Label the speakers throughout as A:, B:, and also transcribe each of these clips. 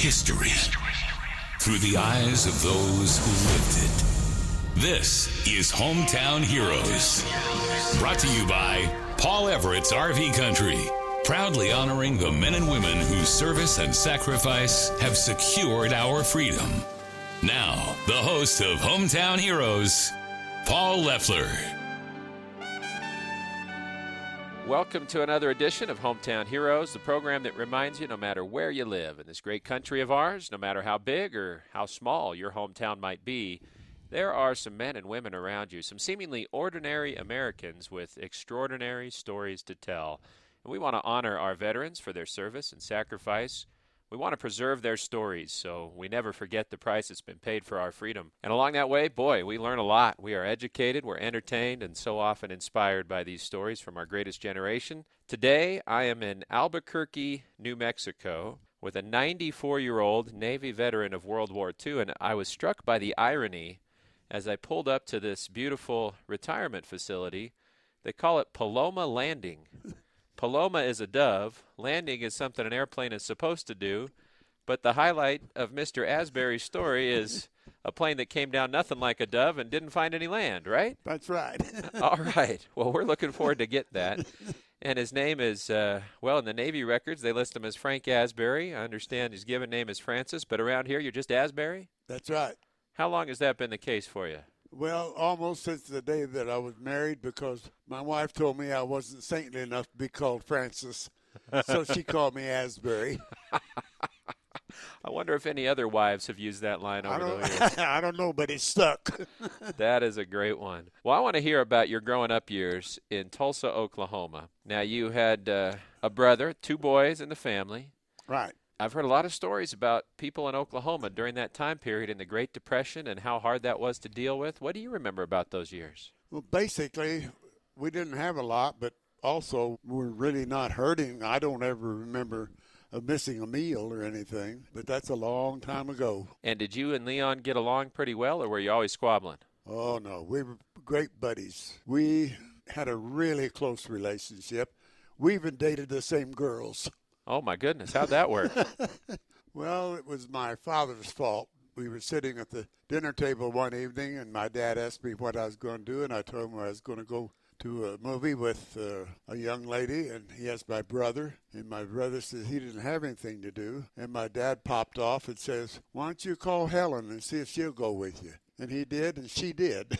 A: history through the eyes of those who lived it. This is Hometown Heroes, brought to you by Paul Everett's RV Country, proudly honoring the men and women whose service and sacrifice have secured our freedom. Now, the host of Hometown Heroes, Paul Leffler.
B: Welcome to another edition of Hometown Heroes, the program that reminds you no matter where you live in this great country of ours, no matter how big or how small your hometown might be, there are some men and women around you, some seemingly ordinary Americans with extraordinary stories to tell. And we want to honor our veterans for their service and sacrifice. We want to preserve their stories so we never forget the price that's been paid for our freedom. And along that way, boy, we learn a lot. We are educated, we're entertained, and so often inspired by these stories from our greatest generation. Today, I am in Albuquerque, New Mexico, with a 94-year-old Navy veteran of World War II, and I was struck by the irony as I pulled up to this beautiful retirement facility. They call it Paloma Landing. Paloma is a dove. Landing is something an airplane is supposed to do. But the highlight of Mr. Asbury's story is a plane that came down nothing like a dove and didn't find any land, right?
C: That's right.
B: All right. Well, we're looking forward to get that. And his name is, in the Navy records, they list him as Frank Asbury. I understand his given name is Francis, but around here, you're just Asbury?
C: That's right.
B: How long has that been the case for you?
C: Well, almost since the day that I was married, because my wife told me I wasn't saintly enough to be called Francis, so she called me Asbury.
B: I wonder if any other wives have used that line over the years.
C: I don't know, but it stuck.
B: That is a great one. Well, I want to hear about your growing up years in Tulsa, Oklahoma. Now, you had a brother, two boys in the family.
C: Right.
B: I've heard a lot of stories about people in Oklahoma during that time period in the Great Depression and how hard that was to deal with. What do you remember about those years?
C: Well, basically, we didn't have a lot, but also we're really not hurting. I don't ever remember missing a meal or anything, but that's a long time ago.
B: And did you and Leon get along pretty well, or were you always squabbling?
C: Oh, no. We were great buddies. We had a really close relationship. We even dated the same girls.
B: Oh, my goodness. How'd that work?
C: Well, it was my father's fault. We were sitting at the dinner table one evening, and my dad asked me what I was going to do, and I told him I was going to go to a movie with a young lady, and he asked my brother, and my brother said he didn't have anything to do. And my dad popped off and says, "Why don't you call Helen and see if she'll go with you?" And he did, and she did.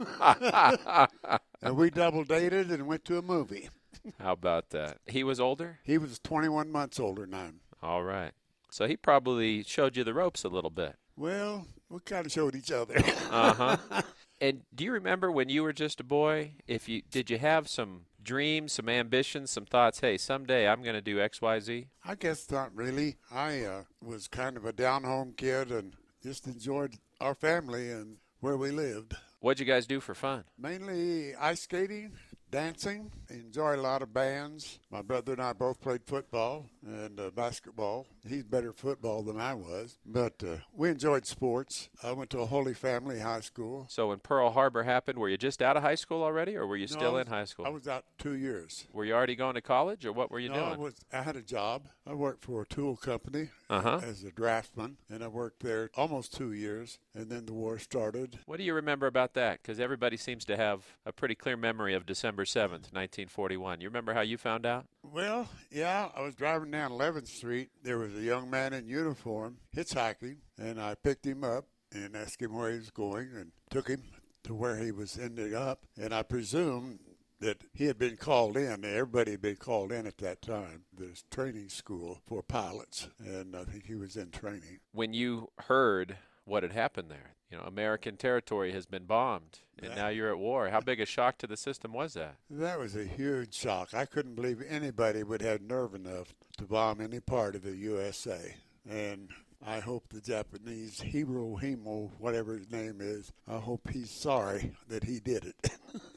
C: And we double dated and went to a movie.
B: How about that? He was older?
C: He was 21 months older than I am.
B: All right. So he probably showed you the ropes a little bit.
C: Well, we kind of showed each other.
B: Uh-huh. And do you remember when you were just a boy, did you have some dreams, some ambitions, some thoughts, hey, someday I'm going to do X, Y, Z?
C: I guess not really. I was kind of a down-home kid and just enjoyed our family and where we lived.
B: What'd you guys do for fun?
C: Mainly ice skating, dancing. Enjoy a lot of bands. My brother and I both played football and basketball. He's better at football than I was, but we enjoyed sports. I went to a Holy Family high school.
B: So when Pearl Harbor happened, were you just out of high school already, or were you still in high school?
C: I was out 2 years.
B: Were you already going to college, or what were you doing?
C: No, I had a job. I worked for a tool company as a draftsman, and I worked there almost 2 years, and then the war started.
B: What do you remember about that? Because everybody seems to have a pretty clear memory of December 7th, 1941. You remember how you found out?
C: Well, yeah, I was driving down 11th Street. There was a young man in uniform hitchhiking, and I picked him up and asked him where he was going and took him to where he was ending up. And I presumed that he had been called in. Everybody had been called in at that time. There's training school for pilots, and I think he was in training.
B: When you heard what had happened there, American territory has been bombed, and now you're at war. How big a shock to the system was that?
C: That was a huge shock. I couldn't believe anybody would have nerve enough to bomb any part of the USA. And I hope the Japanese Hirohimo, whatever his name is, I hope he's sorry that he did it.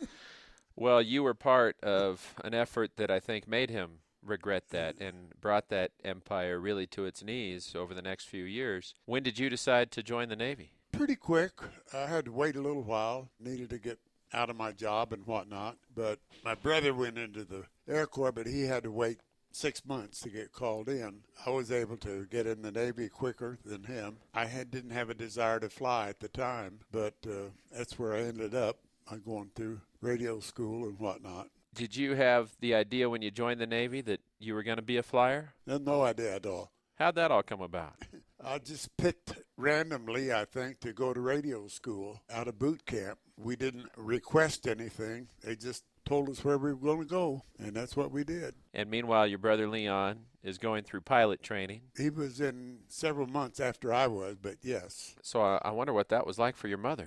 B: Well, you were part of an effort that I think made him regret that and brought that empire really to its knees over the next few years. When did you decide to join the Navy?
C: Pretty quick. I had to wait a little while. Needed to get out of my job and whatnot. But my brother went into the Air Corps, but he had to wait 6 months to get called in. I was able to get in the Navy quicker than him. Didn't have a desire to fly at the time, but that's where I ended up. I'm going through radio school and whatnot.
B: Did you have the idea when you joined the Navy that you were going to be a flyer?
C: No idea at all.
B: How'd that all come about?
C: I just picked randomly, I think, to go to radio school out of boot camp. We didn't request anything. They just told us where we were going to go, and that's what we did.
B: And meanwhile, your brother Leon is going through pilot training.
C: He was in several months after I was, but yes.
B: So I wonder what that was like for your mother.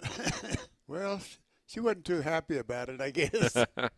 C: Well, she wasn't too happy about it, I guess.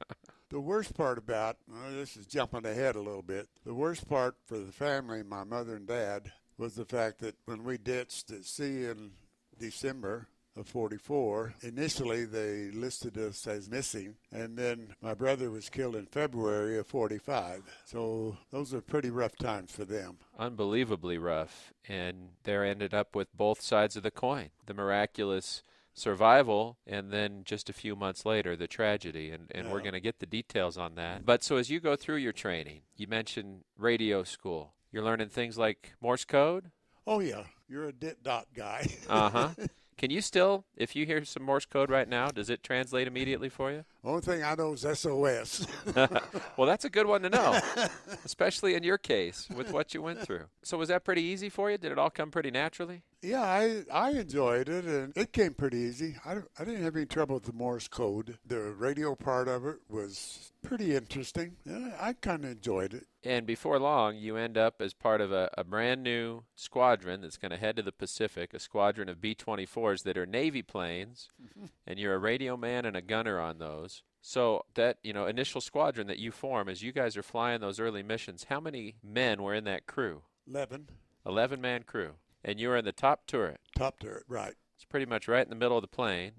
C: The worst part about, this is jumping ahead a little bit, the worst part for the family, my mother and dad, was the fact that when we ditched at sea in December of 44, initially they listed us as missing, and then my brother was killed in February of 45. So those are pretty rough times for them.
B: Unbelievably rough, and there ended up with both sides of the coin, the miraculous survival, and then just a few months later, the tragedy, and we're going to get the details on that. But so as you go through your training, you mentioned radio school. You're learning things like Morse code?
C: Oh, yeah. You're a dit-dot guy.
B: Uh-huh. Can you still, if you hear some Morse code right now, does it translate immediately for you?
C: Only thing I know is SOS.
B: Well, that's a good one to know, especially in your case with what you went through. So was that pretty easy for you? Did it all come pretty naturally?
C: Yeah, I enjoyed it, and it came pretty easy. I didn't have any trouble with the Morse code. The radio part of it was pretty interesting. Yeah, I kind of enjoyed it.
B: And before long, you end up as part of a brand new squadron that's going to head to the Pacific, a squadron of B-24s that are Navy planes, and you're a radio man and a gunner on those. So that, initial squadron that you form as you guys are flying those early missions, how many men were in that crew?
C: 11.
B: 11-man crew. And you were in the top turret.
C: Top turret, right.
B: It's pretty much right in the middle of the plane.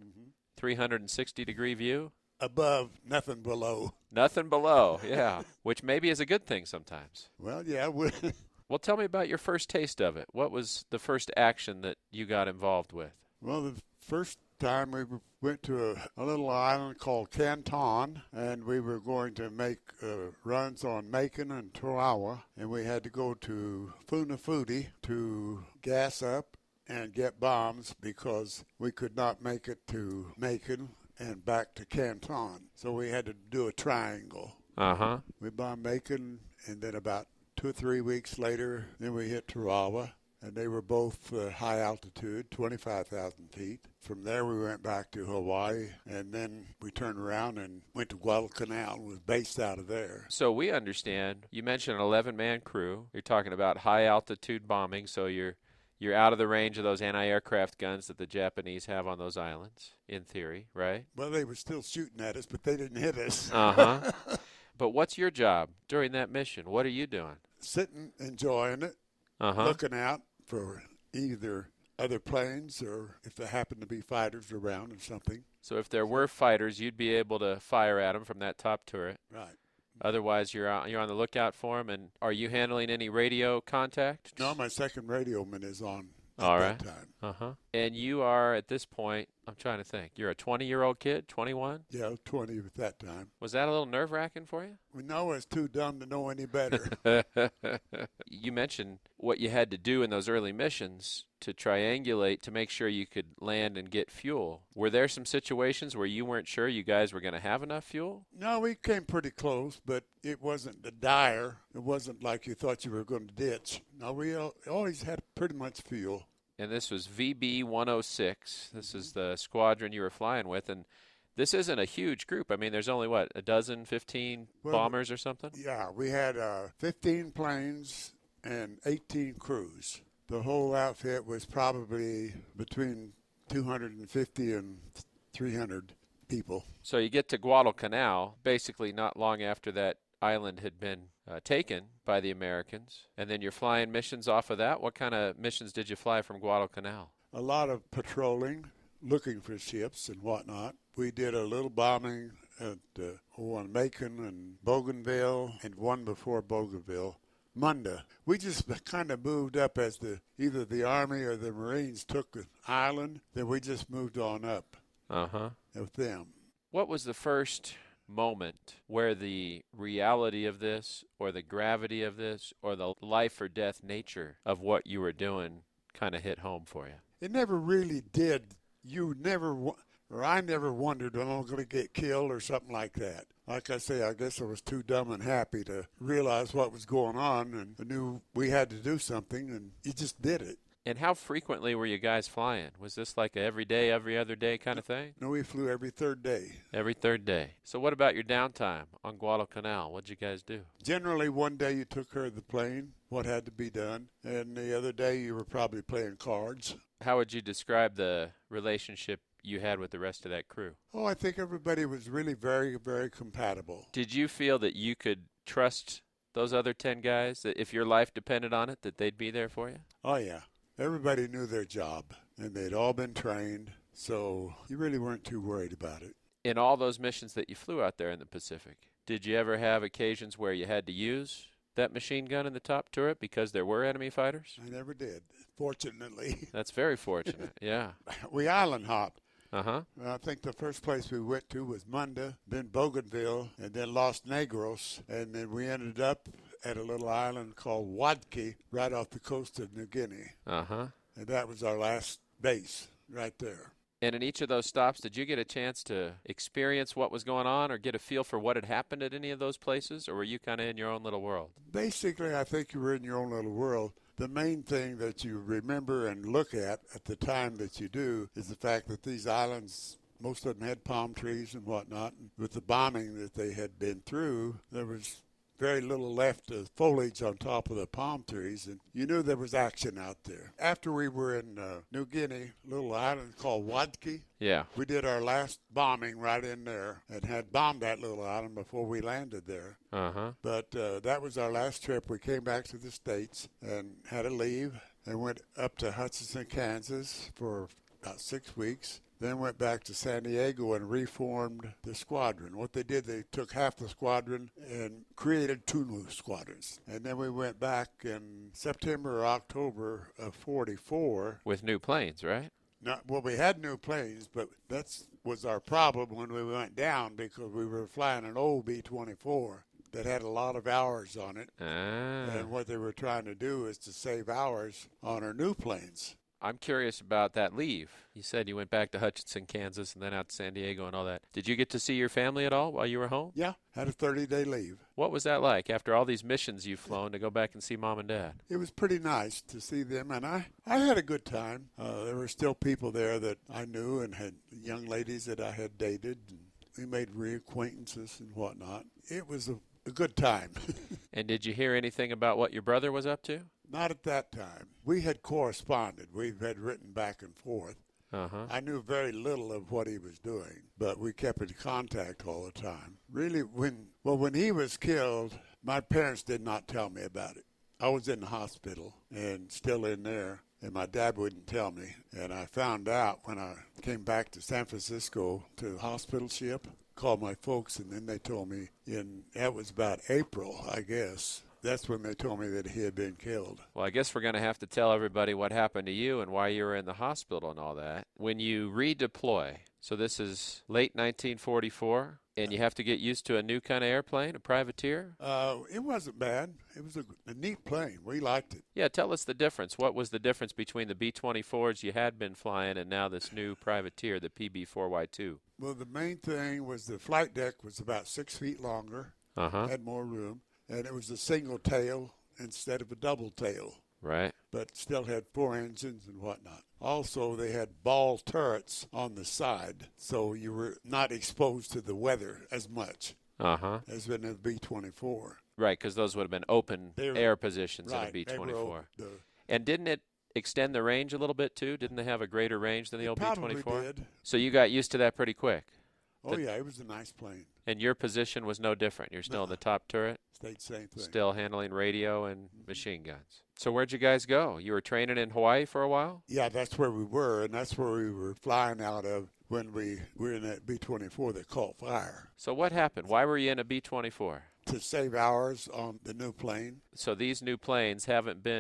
B: 360-degree view.
C: Above, nothing below.
B: Nothing below, yeah, which maybe is a good thing sometimes.
C: Well, yeah.
B: Well, tell me about your first taste of it. What was the first action that you got involved with?
C: Well, the first time we went to a little island called Canton, and we were going to make runs on Macon and Tarawa, and we had to go to Funafuti to gas up and get bombs because we could not make it to Macon and back to Canton. So we had to do a triangle.
B: Uh-huh.
C: We bombed Macon, and then about 2 or 3 weeks later, then we hit Tarawa. And they were both high altitude, 25,000 feet. From there, we went back to Hawaii, and then we turned around and went to Guadalcanal and was based out of there.
B: So we understand, you mentioned an 11-man crew. You're talking about high-altitude bombing, so you're out of the range of those anti-aircraft guns that the Japanese have on those islands, in theory, right?
C: Well, they were still shooting at us, but they didn't hit us.
B: Uh-huh. But what's your job during that mission? What are you doing?
C: Sitting, enjoying it, looking out for either other planes or if there happened to be fighters around or something.
B: So if there were fighters, you'd be able to fire at them from that top turret.
C: Right.
B: Otherwise, you're on the lookout for them. And are you handling any radio contact?
C: No, my second radioman is on
B: All
C: at
B: right.
C: that time.
B: Uh-huh. And you are, at this point, I'm trying to think, you're a 20-year-old kid, 21?
C: Yeah, 20 at that time.
B: Was that a little nerve-wracking for you?
C: We know I was too dumb to know any better.
B: You mentioned what you had to do in those early missions to triangulate to make sure you could land and get fuel. Were there some situations where you weren't sure you guys were going to have enough fuel?
C: No, we came pretty close, but it wasn't the dire. It wasn't like you thought you were going to ditch. No, we always had pretty much fuel.
B: And this was VB-106. This is the squadron you were flying with, and this isn't a huge group. I mean, there's only, what, a dozen, 15 bombers or something?
C: Yeah, we had 15 planes and 18 crews. The whole outfit was probably between 250 and 300 people.
B: So you get to Guadalcanal, basically not long after that island had been taken by the Americans, and then you're flying missions off of that. What kind of missions did you fly from Guadalcanal?
C: A lot of patrolling, looking for ships and whatnot. We did a little bombing at on Macon and Bougainville, and one before Bougainville, Munda. We just kind of moved up as either the Army or the Marines took an island, then we just moved on up with them.
B: What was the first moment where the reality of this or the gravity of this or the life or death nature of what you were doing kind of hit home for you?
C: It never really did. I never wondered when I'm going to get killed or something like that. Like I say, I guess I was too dumb and happy to realize what was going on, and I knew we had to do something, and you just did it.
B: And how frequently were you guys flying? Was this like a every day, every other day kind of thing?
C: No, we flew every third day.
B: Every third day. So what about your downtime on Guadalcanal? What'd you guys do?
C: Generally, one day you took care of the plane, what had to be done, and the other day you were probably playing cards.
B: How would you describe the relationship you had with the rest of that crew?
C: Oh, I think everybody was really very, very compatible.
B: Did you feel that you could trust those other 10 guys, that if your life depended on it, that they'd be there for you?
C: Oh, yeah. Everybody knew their job, and they'd all been trained, so you really weren't too worried about it.
B: In all those missions that you flew out there in the Pacific, did you ever have occasions where you had to use that machine gun in the top turret because there were enemy fighters?
C: I never did, fortunately.
B: That's very fortunate, yeah.
C: We island hopped.
B: Uh-huh.
C: I think the first place we went to was Munda, then Bougainville, and then Los Negros, and then we ended up at a little island called Wadki, right off the coast of New Guinea.
B: Uh-huh.
C: And that was our last base right there.
B: And in each of those stops, did you get a chance to experience what was going on or get a feel for what had happened at any of those places, or were you kind of in your own little world?
C: Basically, I think you were in your own little world. The main thing that you remember and look at the time that you do is the fact that these islands, most of them had palm trees and whatnot. And with the bombing that they had been through, there was very little left of foliage on top of the palm trees, and you knew there was action out there. After we were in New Guinea, a little island called Wadki,
B: Yeah.
C: we did our last bombing right in there and had bombed that little island before we landed there.
B: Uh-huh.
C: But that was our last trip. We came back to the States and had to leave and went up to Hutchinson, Kansas for about 6 weeks. Then went back to San Diego and reformed the squadron. What they did, they took half the squadron and created 2 new squadrons. And then we went back in September or October of 44.
B: With new planes, right?
C: Well, we had new planes, but that was our problem when we went down because we were flying an old B-24 that had a lot of hours on it.
B: Ah.
C: And what they were trying to do is to save hours on our new planes.
B: I'm curious about that leave. You said you went back to Hutchinson, Kansas, and then out to San Diego and all that. Did you get to see your family at all while you were home?
C: Yeah, had a 30-day leave.
B: What was that like after all these missions you've flown to go back and see Mom and Dad?
C: It was pretty nice to see them, and I had a good time. There were still people there that I knew and had young ladies that I had dated, and we made reacquaintances and whatnot. It was a good time.
B: And did you hear anything about what your brother was up to?
C: Not at that time. We had corresponded. We had written back and forth.
B: Uh-huh.
C: I knew very little of what he was doing, but we kept in contact all the time. Really, when he was killed, my parents did not tell me about it. I was in the hospital and still in there, and my dad wouldn't tell me. And I found out when I came back to San Francisco to the hospital ship, called my folks, and then they told me, that was about April, I guess. That's when they told me that he had been killed.
B: Well, I guess we're going to have to tell everybody what happened to you and why you were in the hospital and all that. When you redeploy, so this is late 1944, and you have to get used to a new kind of airplane, a privateer?
C: It wasn't bad. It was a neat plane. We liked it.
B: Yeah, tell us the difference. What was the difference between the B-24s you had been flying and now this new privateer, the PB-4Y2?
C: Well, the main thing was the flight deck was about 6 feet longer, had more room, and it was a single tail instead of a double tail.
B: Right.
C: But still had 4 engines and whatnot. Also, they had ball turrets on the side, so you were not exposed to the weather as much as in a B-24.
B: Right, because those would have been open air positions in a B-24. And didn't it extend the range a little bit, too? Didn't they have a greater range than the old B-24?
C: Probably did.
B: So you got used to that pretty quick?
C: Oh, yeah, it was a nice plane.
B: And your position was no different? You're still in the top turret?
C: Stayed same thing.
B: Still handling radio and machine guns. So where'd you guys go? You were training in Hawaii for a while?
C: Yeah, that's where we were, and that's where we were flying out of when we were in that B-24 that caught fire.
B: So what happened? Why were you in a B-24?
C: To save hours on the new plane.
B: So these new planes haven't been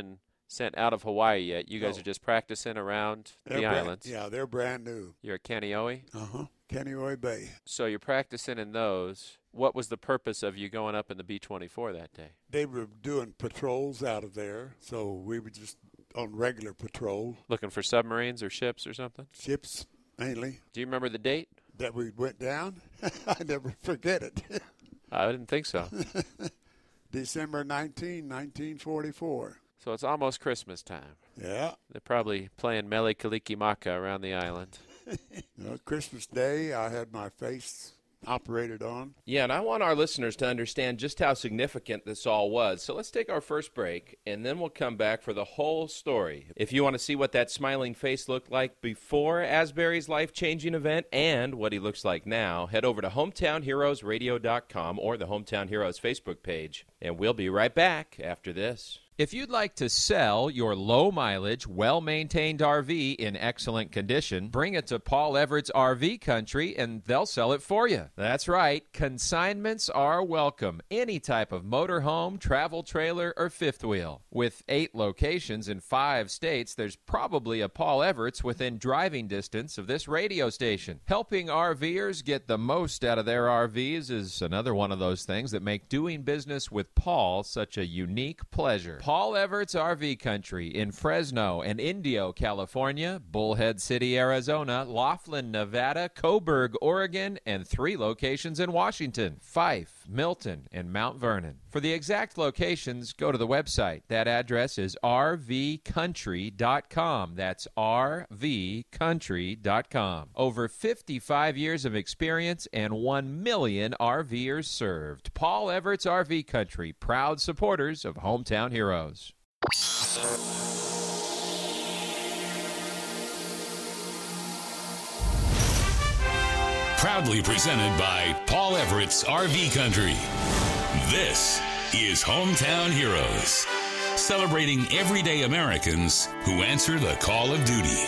B: sent out of Hawaii yet. You guys
C: No.
B: are just practicing around the islands.
C: Yeah, they're brand new.
B: You're at Kaneohe?
C: Kaneohe Bay.
B: So you're practicing in those. What was the purpose of you going up in the B-24 that day?
C: They were doing patrols out of there, so we were just on regular patrol.
B: Looking for submarines or ships or something?
C: Ships, mainly,
B: Do you remember the date?
C: that we went down. I never forget it.
B: I didn't think so.
C: December 1944.
B: So it's almost Christmas time.
C: Yeah.
B: They're probably playing Mele Kalikimaka around the island.
C: Christmas Day, I had my face operated on.
D: Yeah, and I want our listeners to understand just how significant this all was. So let's take our first break, and then we'll come back for the whole story. If you want to see what that smiling face looked like before Asbury's life-changing event and what he looks like now, head over to hometownheroesradio.com or the Hometown Heroes Facebook page. And we'll be right back after this.
B: If you'd like to sell your low-mileage, well-maintained RV in excellent condition, bring it to Paul Everett's RV Country, and they'll sell it for you. That's right. Consignments are welcome. Any type of motorhome, travel trailer, or fifth wheel. With 8 locations in 5 states, there's probably a Paul Everett's within driving distance of this radio station. Helping RVers get the most out of their RVs is another one of those things that make doing business with Paul such a unique pleasure. Paul Everett's RV Country in Fresno and Indio, California, Bullhead City, Arizona, Laughlin, Nevada, Coburg, Oregon, and 3 locations in Washington, Fife, Milton, and Mount Vernon. For the exact locations, go to the website. That address is rvcountry.com. That's rvcountry.com. Over 55 years of experience and 1 million RVers served. Paul Everett's RV Country, proud supporters of Hometown Heroes.
A: Proudly presented by Paul Everett's RV Country. This is Hometown Heroes, celebrating everyday Americans who answer the call of duty.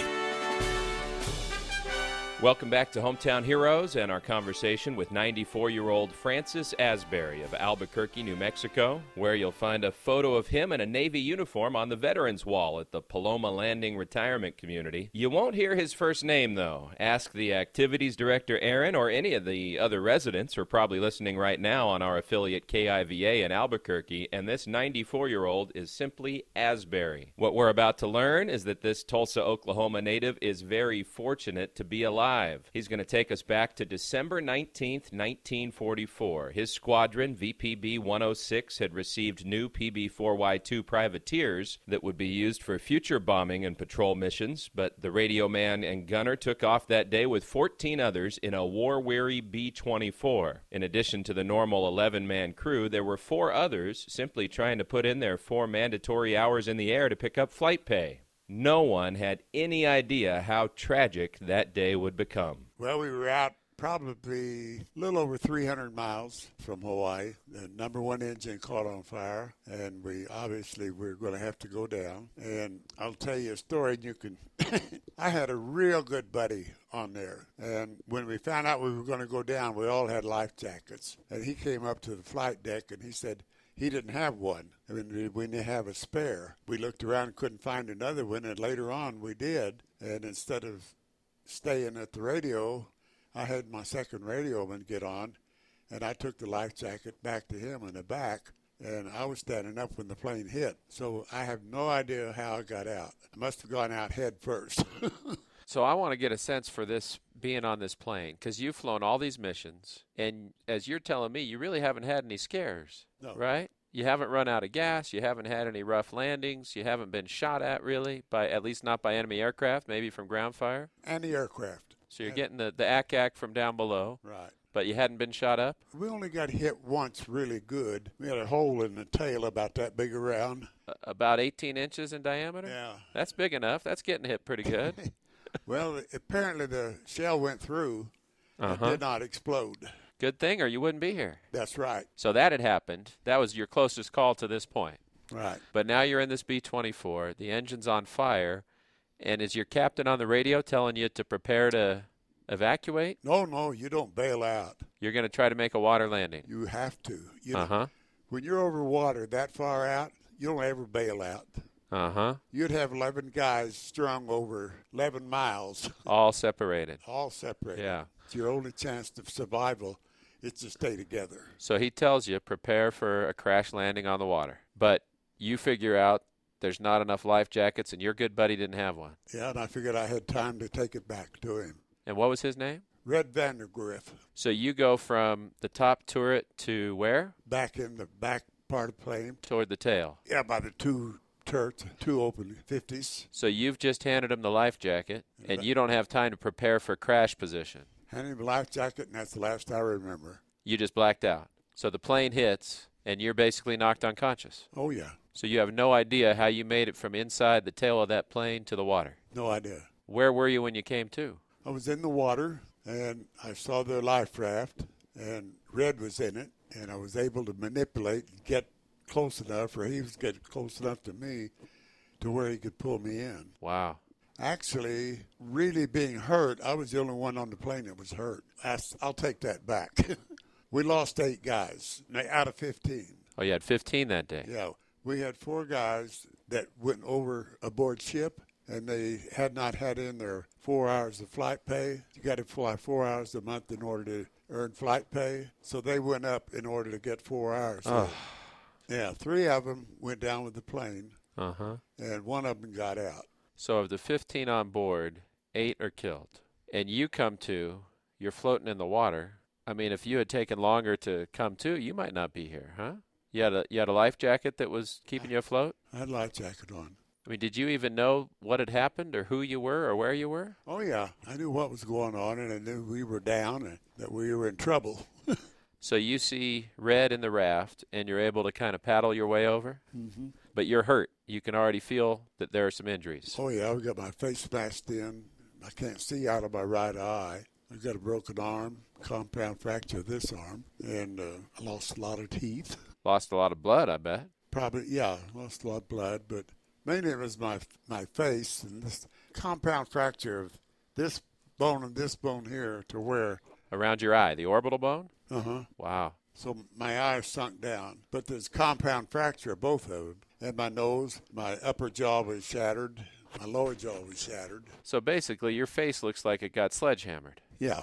D: Welcome back to Hometown Heroes and our conversation with 94-year-old Francis Asbury of Albuquerque, New Mexico, where you'll find a photo of him in a Navy uniform on the Veterans Wall at the Paloma Landing Retirement Community. You won't hear his first name, though. Ask the Activities Director, Aaron, or any of the other residents who are probably listening right now on our affiliate KIVA in Albuquerque, and this 94-year-old is simply Asbury. What we're about to learn is that this Tulsa, Oklahoma native is very fortunate to be alive. He's going to take us back to December 19th, 1944. His squadron, VPB 106, had received new PB-4Y2 privateers that would be used for future bombing and patrol missions, but the radio man and gunner took off that day with 14 others in a war-weary B-24. In addition to the normal 11-man crew, there were 4 others simply trying to put in their 4 mandatory hours in the air to pick up flight pay. No one had any idea how tragic that day would become.
C: Well, we were out probably a little over 300 miles from Hawaii. The number 1 engine caught on fire, and we obviously were going to have to go down. And I'll tell you a story, and you can... I had a real good buddy on there, and when we found out we were going to go down, we all had life jackets. And he came up to the flight deck, and he said, he didn't have one. I mean, we didn't have a spare. We looked around and couldn't find another one, and later on we did. And instead of staying at the radio, I had my second radio man get on, and I took the life jacket back to him in the back, and I was standing up when the plane hit. So I have no idea how I got out. I must have gone out head first.
B: So I want to get a sense for this being on this plane, because you've flown all these missions, and as you're telling me, you really haven't had any scares,
C: No.
B: right? You haven't run out of gas, you haven't had any rough landings, you haven't been shot at really, at least not by enemy aircraft, maybe from ground fire.
C: And the aircraft.
B: So you're getting the ack-ack from down below,
C: Right.
B: but you hadn't been shot up?
C: We only got hit once really good. We had a hole in the tail about that big around.
B: About 18 inches in diameter?
C: Yeah.
B: That's big enough. That's getting hit pretty good.
C: Well, apparently the shell went through and did not explode.
B: Good thing, or you wouldn't be here.
C: That's right.
B: So that had happened. That was your closest call to this point.
C: Right.
B: But now you're in this B-24. The engine's on fire. And is your captain on the radio telling you to prepare to evacuate?
C: No, you don't bail out.
B: You're going to try to make a water landing.
C: You have to.
B: Uh-huh.
C: When you're over water that far out, you don't ever bail out.
B: Uh-huh.
C: you'd have 11 guys strung over 11 miles,
B: All separated.
C: all separated.
B: Yeah.
C: It's your only chance of survival is to stay together.
B: So he tells you, prepare for a crash landing on the water. But you figure out there's not enough life jackets, and your good buddy didn't have one.
C: Yeah, and I figured I had time to take it back to him.
B: And what was his name?
C: Red Vandergriff,
B: So you go from the top turret to where?
C: back in the back part of the plane.
B: Toward the tail.
C: Yeah, by the two turrets, two open 50s.
B: So you've just handed him the life jacket, and you don't have time to prepare for crash position.
C: Handed him a life jacket, and that's the last I remember.
B: You just blacked out. So the plane hits, and you're basically knocked unconscious.
C: Oh, yeah.
B: So you have no idea how you made it from inside the tail of that plane to the water.
C: No idea.
B: Where were you when you came to?
C: I was in the water, and I saw the life raft, and Red was in it, and I was able to manipulate and get close enough, or he was getting close enough to me to where he could pull me in.
B: Wow.
C: Actually, really being hurt, I was the only one on the plane that was hurt. I'll take that back. We lost 8 guys out of 15.
B: Oh, you had 15 that day.
C: Yeah, we had 4 guys that went over aboard ship, and they had not had in their 4 hours of flight pay. You got to fly 4 hours a month in order to earn flight pay. So they went up in order to get 4 hours.
B: Oh.
C: Yeah, 3 of them went down with the plane,
B: Uh-huh.
C: and 1 of them got out.
B: So of the 15 on board, 8 are killed. And you come to, you're floating in the water. I mean, if you had taken longer to come to, you might not be here, huh? You had a life jacket that was keeping you afloat?
C: I had a life jacket on.
B: I mean, did you even know what had happened or who you were or where you were?
C: Oh, yeah. I knew what was going on, and I knew we were down and that we were in trouble.
B: So you see Red in the raft, and you're able to kind of paddle your way over? Mm-hmm. But you're hurt. You can already feel that there are some injuries.
C: Oh, yeah. I got my face smashed in. I can't see out of my right eye. I got a broken arm, compound fracture of this arm, and I lost a lot of teeth.
B: Lost a lot of blood, I bet.
C: Probably, yeah, lost a lot of blood, but mainly it was my face and this compound fracture of this bone and this bone here to where.
B: Around your eye, the orbital bone?
C: Uh-huh.
B: Wow.
C: So my eye sunk down, but there's compound fracture of both of them. And my nose, my upper jaw was shattered, my lower jaw was shattered.
B: So basically, your face looks like it got sledgehammered.
C: Yeah.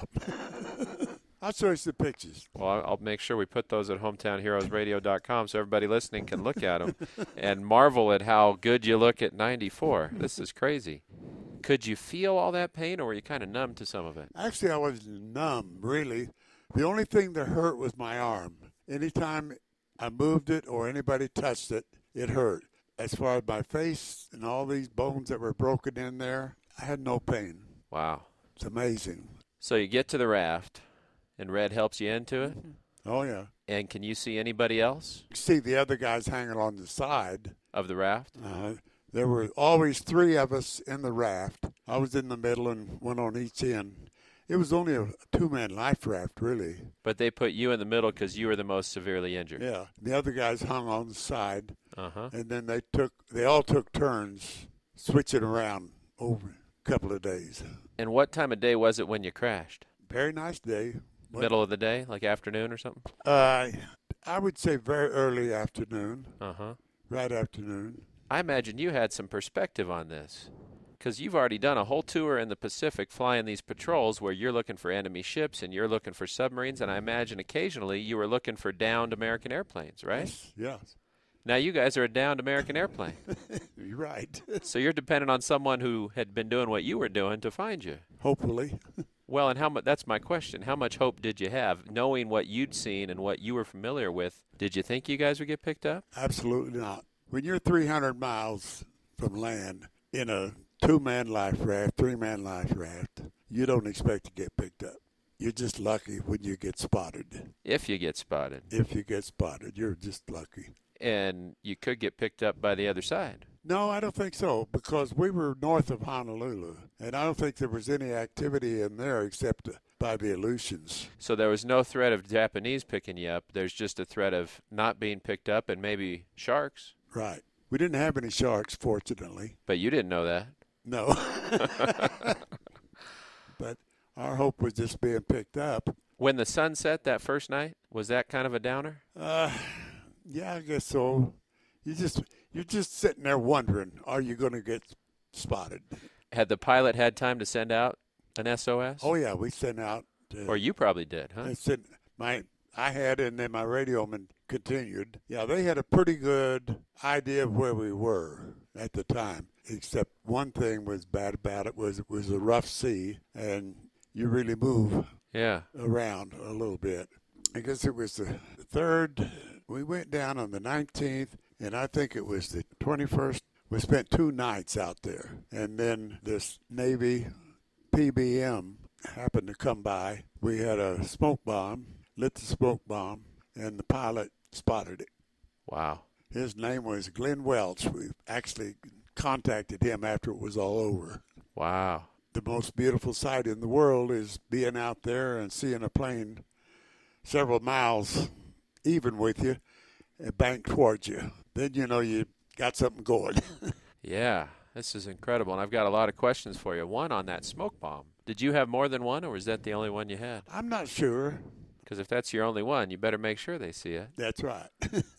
C: I'll show you some pictures.
B: Well, I'll make sure we put those at hometownheroesradio.com so everybody listening can look at them and marvel at how good you look at 94. This is crazy. Could you feel all that pain, or were you kind of numb to some of it?
C: Actually, I was numb, really. The only thing that hurt was my arm. Anytime I moved it or anybody touched it, it hurt. As far as my face and all these bones that were broken in there, I had no pain.
B: Wow.
C: It's amazing.
B: So you get to the raft, and Red helps you into it?
C: Oh, yeah.
B: And can you see anybody else
C: You see the other guys hanging on the side.
B: of the raft?
C: There were always 3 of us in the raft. I was in the middle and one on each end. It was only a 2-man life raft, really.
B: But they put you in the middle because you were the most severely injured.
C: Yeah. The other guys hung on the side.
B: Uh-huh.
C: And then they all took turns switching around over a couple of days.
B: And what time of day was it when you crashed?
C: Very nice day.
B: Middle of the day, like afternoon or something?
C: I would say very early afternoon,
B: Uh-huh.
C: right afternoon.
B: I imagine you had some perspective on this, because you've already done a whole tour in the Pacific flying these patrols where you're looking for enemy ships and you're looking for submarines, and I imagine occasionally you were looking for downed American airplanes, right?
C: Yes.
B: Now you guys are a downed American airplane.
C: You're right.
B: So you're dependent on someone who had been doing what you were doing to find you.
C: Hopefully.
B: Well, and how much? That's my question. How much hope did you have, knowing what you'd seen and what you were familiar with? Did you think you guys would get picked up?
C: Absolutely not. When you're 300 miles from land in a 2-man life raft, 3-man life raft, you don't expect to get picked up. You're just lucky when you get spotted.
B: If you get spotted.
C: If you get spotted, you're just lucky.
B: And you could get picked up by the other side.
C: No, I don't think so, because we were north of Honolulu, and I don't think there was any activity in there except by the Aleutians.
B: So there was no threat of Japanese picking you up. There's just a threat of not being picked up and maybe sharks.
C: Right. We didn't have any sharks, fortunately.
B: But you didn't know that.
C: No. But our hope was just being picked up.
B: When the sun set that first night, was that kind of a downer?
C: Yeah, I guess so. You you're just sitting there wondering, are you going to get spotted?
B: Had the pilot had time to send out an SOS?
C: Oh, yeah, we sent out.
B: Or you probably did, huh?
C: I had, and then my radioman continued. Yeah, they had a pretty good idea of where we were at the time, except one thing was bad about it was a rough sea, and you really move around a little bit. I guess it was the 3rd. We went down on the 19th, and I think it was the 21st. We spent 2 nights out there, and then this Navy PBM happened to come by. We had a smoke bomb, lit the smoke bomb, and the pilot spotted it.
B: Wow.
C: His name was Glenn Welch. We actually contacted him after it was all over.
B: Wow.
C: The most beautiful sight in the world is being out there and seeing a plane several miles even with you and bank towards you. Then you know you got something going.
B: Yeah, this is incredible, and I've got a lot of questions for you. One on that smoke bomb. Did you have more than one, or was that the only one you had?
C: I'm not sure.
B: Because if that's your only one, you better make sure they see it.
C: That's right.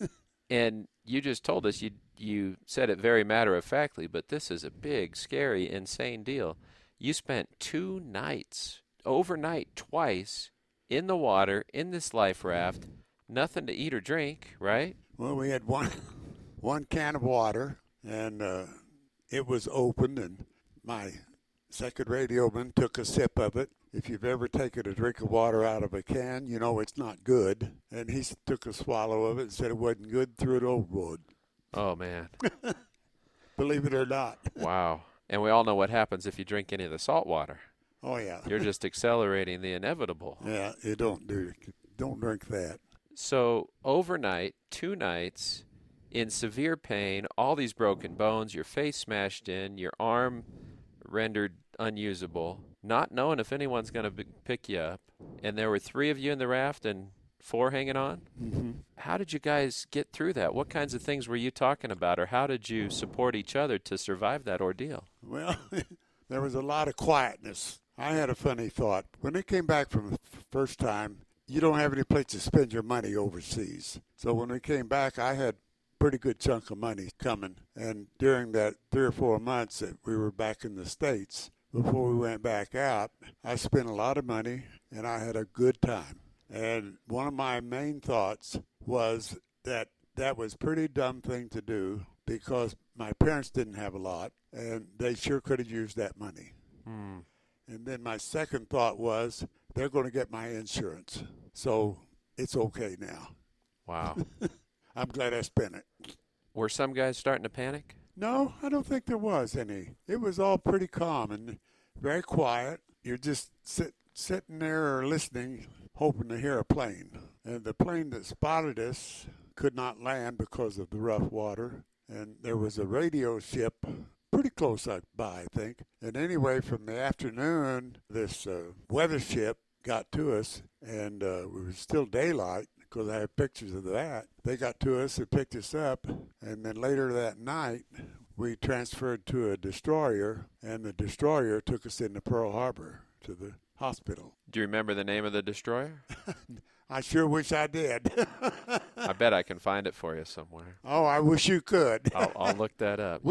B: And you just told us, you said it very matter-of-factly, but this is a big, scary, insane deal. You spent 2 nights, overnight twice, in the water, in this life raft, nothing to eat or drink, right?
C: Well, we had one can of water, and it was open, and my second radioman took a sip of it. If you've ever taken a drink of water out of a can, you know it's not good. And he took a swallow of it and said it wasn't good, threw it overboard.
B: Oh, man.
C: Believe it or not.
B: Wow. And we all know what happens if you drink any of the salt water.
C: Oh, yeah.
B: You're just accelerating the inevitable.
C: Yeah, you don't drink that.
B: So overnight, 2 nights, in severe pain, all these broken bones, your face smashed in, your arm rendered unusable, not knowing if anyone's going to pick you up. And there were 3 of you in the raft and 4 hanging on?
C: Mm-hmm.
B: How did you guys get through that? What kinds of things were you talking about, or how did you support each other to survive that ordeal?
C: Well, there was a lot of quietness. I had a funny thought. When they came back from the first time, you don't have any place to spend your money overseas. So when we came back, I had a pretty good chunk of money coming. And during that 3 or 4 months that we were back in the States, before we went back out, I spent a lot of money, and I had a good time. And one of my main thoughts was that was a pretty dumb thing to do because my parents didn't have a lot, and they sure could have used that money. And then my second thought was, they're going to get my insurance, so it's okay now.
B: Wow.
C: I'm glad I spent it.
B: Were some guys starting to panic?
C: No, I don't think there was any. It was all pretty calm and very quiet. You're just sitting there or listening, hoping to hear a plane. And the plane that spotted us could not land because of the rough water. And there was a radio ship pretty close by, I think. And anyway, from the afternoon, this weather ship got to us, and it was still daylight because I have pictures of that. They got to us and picked us up, and then later that night, we transferred to a destroyer, and the destroyer took us into Pearl Harbor to the hospital.
B: Do you remember the name of the destroyer?
C: I sure wish I did.
B: I bet I can find it for you somewhere.
C: Oh, I wish you could.
B: I'll look that up.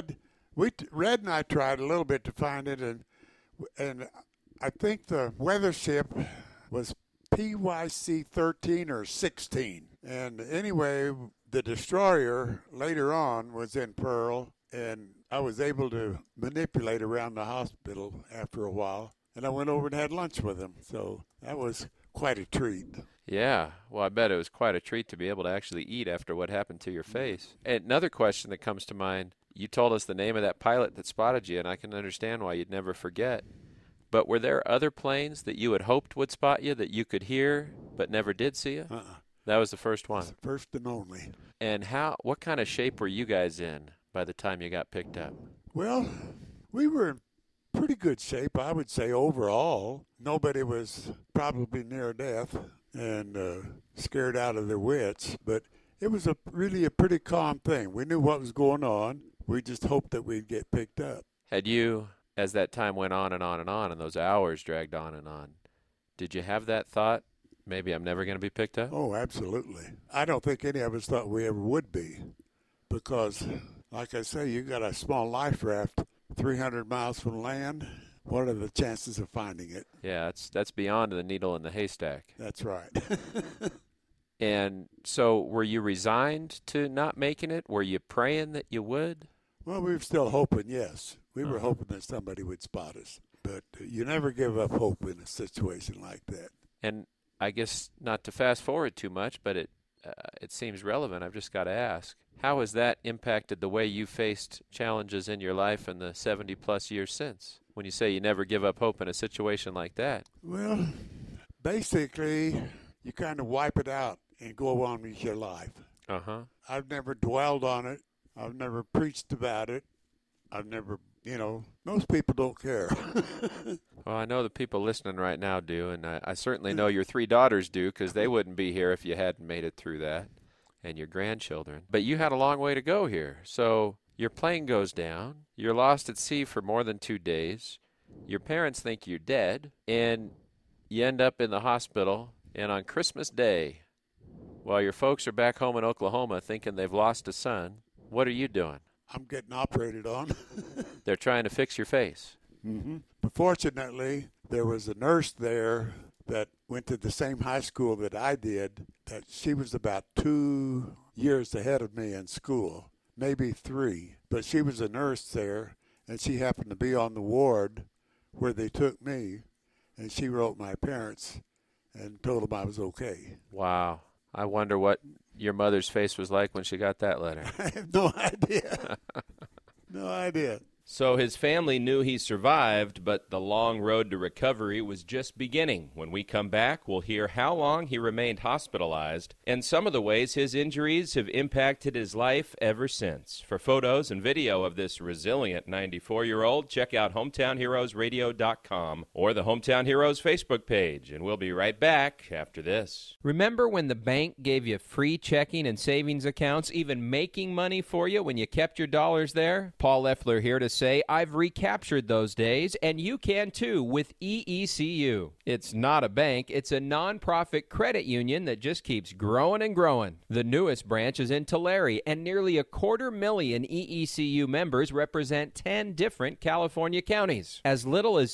C: Red and I tried a little bit to find it, and I think the weather ship was PYC 13 or 16. And anyway, the destroyer later on was in Pearl, and I was able to manipulate around the hospital after a while. And I went over and had lunch with him. So that was quite a treat.
B: Yeah. Well, I bet it was quite a treat to be able to actually eat after what happened to your face. And another question that comes to mind, you told us the name of that pilot that spotted you, and I can understand why you'd never forget. But were there other planes that you had hoped would spot you that you could hear but never did see you? That was the first one.
C: The first and only.
B: And what kind of shape were you guys in by the time you got picked up?
C: Well, we were in pretty good shape, I would say, overall. Nobody was probably near death and scared out of their wits, but it was really a pretty calm thing. We knew what was going on. We just hoped that we'd get picked up.
B: Had you, as that time went on and on and on, and those hours dragged on and on, did you have that thought, maybe I'm never going to be picked up?
C: Oh, absolutely. I don't think any of us thought we ever would be. because, like I say, you got a small life raft 300 miles from land. What are the chances of finding it?
B: Yeah, that's beyond the needle in the haystack.
C: That's right.
B: And so were you resigned to not making it? Were you praying that you would?
C: Well, we were still hoping, yes. We were hoping that somebody would spot us. But you never give up hope in a situation like that.
B: And I guess not to fast forward too much, but it seems relevant. I've just got to ask, how has that impacted the way you faced challenges in your life in the 70-plus years since? When you say you never give up hope in a situation like that.
C: Well, basically, you kind of wipe it out and go on with your life.
B: Uh-huh.
C: I've never dwelled on it. I've never preached about it. I've never, most people don't care.
B: Well, I know the people listening right now do, and I certainly know your 3 daughters do, because they wouldn't be here if you hadn't made it through that, and your grandchildren. But you had a long way to go here. So your plane goes down. You're lost at sea for more than 2 days. Your parents think you're dead, and you end up in the hospital. And on Christmas Day, while your folks are back home in Oklahoma thinking they've lost a son, what are you doing?
C: I'm getting operated on.
B: They're trying to fix your face.
C: Mm-hmm. But fortunately, there was a nurse there that went to the same high school that I did, that she was about 2 years ahead of me in school, maybe 3. But she was a nurse there, and she happened to be on the ward where they took me, and she wrote my parents and told them I was okay.
B: Wow. I wonder what your mother's face was like when she got that letter.
C: I have no idea. No idea.
D: So his family knew he survived, but the long road to recovery was just beginning. When we come back, we'll hear how long he remained hospitalized and some of the ways his injuries have impacted his life ever since. For photos and video of this resilient 94-year-old, check out HometownHeroesRadio.com or the Hometown Heroes Facebook page, and we'll be right back after this. Remember when the bank gave you free checking and savings accounts, even making money for you when you kept your dollars there? Paul Leffler here to say I've recaptured those days, and you can too with EECU. It's not a bank, it's a nonprofit credit union that just keeps growing and growing. The newest branch is in Tulare, and nearly 250,000 EECU members represent 10 different California counties. As little as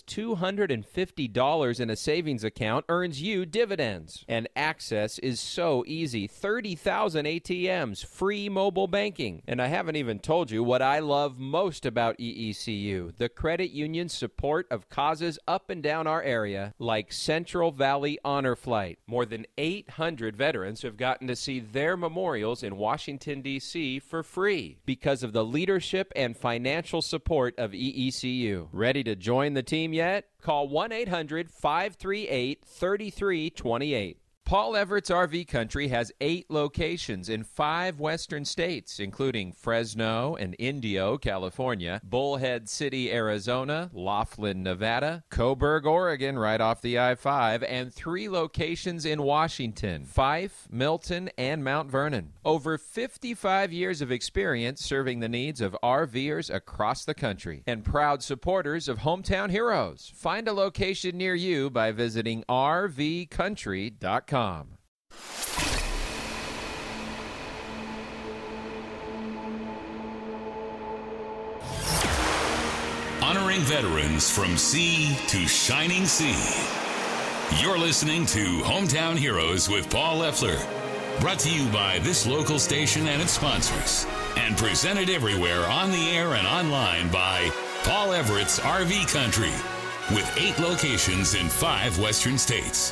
D: $250 in a savings account earns you dividends. And access is so easy. 30,000 ATMs, free mobile banking. And I haven't even told you what I love most about EECU, the credit union support of causes up and down our area, like Central Valley Honor Flight. More than 800 veterans have gotten to see their memorials in Washington, D.C. for free because of the leadership and financial support of EECU. Ready to join the team yet? Call 1-800-538-3328. Paul Everett's RV Country has 8 locations in 5 western states, including Fresno and Indio, California, Bullhead City, Arizona, Laughlin, Nevada, Coburg, Oregon, right off the I-5, and 3 locations in Washington, Fife, Milton, and Mount Vernon. Over 55 years of experience serving the needs of RVers across the country, and proud supporters of Hometown Heroes. Find a location near you by visiting rvcountry.com.
A: Honoring veterans from sea to shining sea. You're listening to Hometown Heroes with Paul Leffler. Brought to you by this local station and its sponsors. And presented everywhere on the air and online by Paul Everett's RV Country. With 8 locations in 5 western states.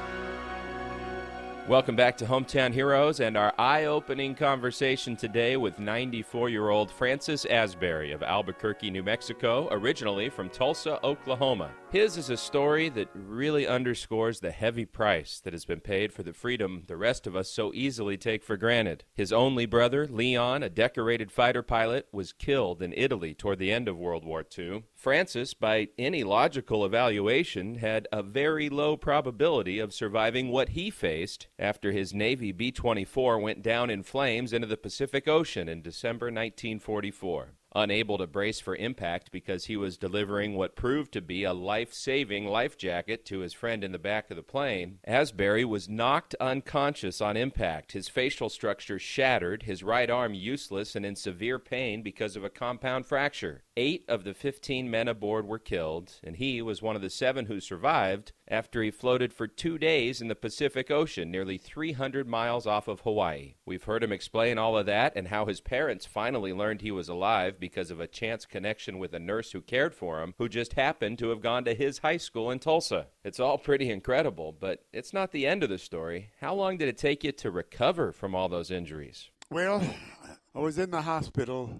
D: Welcome back to Hometown Heroes and our eye-opening conversation today with 94-year-old Francis Asbury of Albuquerque, New Mexico, originally from Tulsa, Oklahoma. His is a story that really underscores the heavy price that has been paid for the freedom the rest of us so easily take for granted. His only brother, Leon, a decorated fighter pilot, was killed in Italy toward the end of World War II. Francis, by any logical evaluation, had a very low probability of surviving what he faced after his Navy B-24 went down in flames into the Pacific Ocean in December 1944. Unable to brace for impact because he was delivering what proved to be a life-saving life jacket to his friend in the back of the plane, Asbury was knocked unconscious on impact, his facial structure shattered, his right arm useless and in severe pain because of a compound fracture. 8 of the 15 men aboard were killed, and he was one of the 7 who survived after he floated for 2 days in the Pacific Ocean, nearly 300 miles off of Hawaii. We've heard him explain all of that and how his parents finally learned he was alive because of a chance connection with a nurse who cared for him, who just happened to have gone to his high school in Tulsa. It's all pretty incredible, but it's not the end of the story. How long did it take you to recover from all those injuries?
C: Well, I was in the hospitals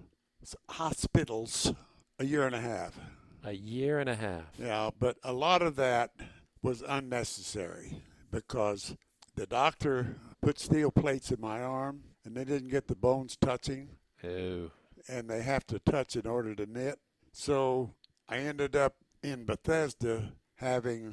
C: a year and a half.
B: A year and a half.
C: Yeah, but a lot of that was unnecessary because the doctor put steel plates in my arm and they didn't get the bones touching.
B: Oh.
C: And they have to touch in order to knit. So I ended up in Bethesda having